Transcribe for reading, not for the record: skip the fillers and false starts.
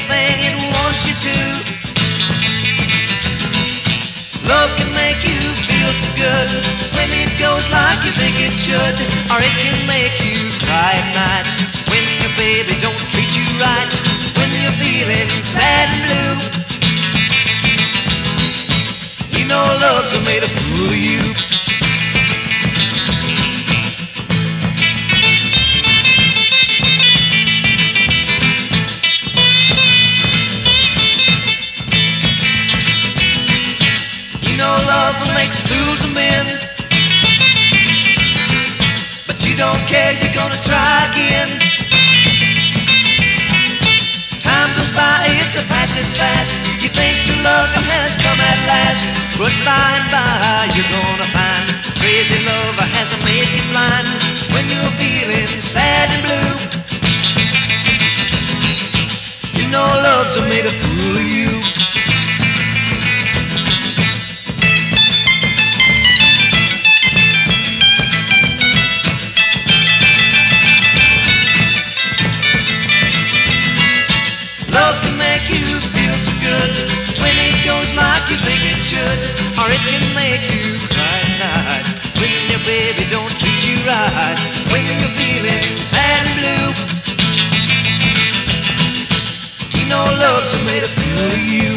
anything it wants you to. Love can make you feel so good when it goes like you think it should, or it can make you cry at night when your baby don't treat you right, when you're feeling sad and blue. You know love's made a fool of you. You know love makes fools of men, but you don't care, you're gonna try again. Time goes by, it's a passing fast. You think true love has come at last, but by and by you're gonna find crazy love has made you blind when you're feeling sad and blue. You know love's made a fool of you. Love can make you feel so good when it goes like you think it should, or it can make you cry at night when your baby don't treat you right, when you're feeling sad and blue. You know love's made a fool of you.